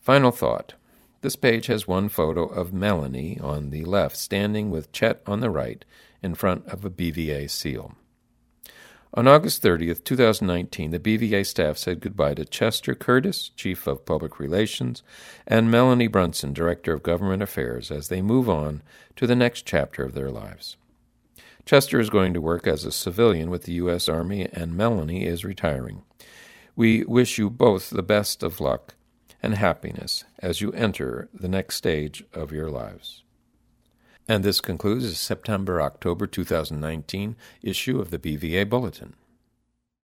Final thought. This page has one photo of Melanie on the left, standing with Chet on the right in front of a BVA seal. On August 30th, 2019, the BVA staff said goodbye to Chester Curtis, Chief of Public Relations, and Melanie Brunson, Director of Government Affairs, as they move on to the next chapter of their lives. Chester is going to work as a civilian with the U.S. Army, and Melanie is retiring. We wish you both the best of luck and happiness as you enter the next stage of your lives. And this concludes the September-October 2019 issue of the BVA Bulletin.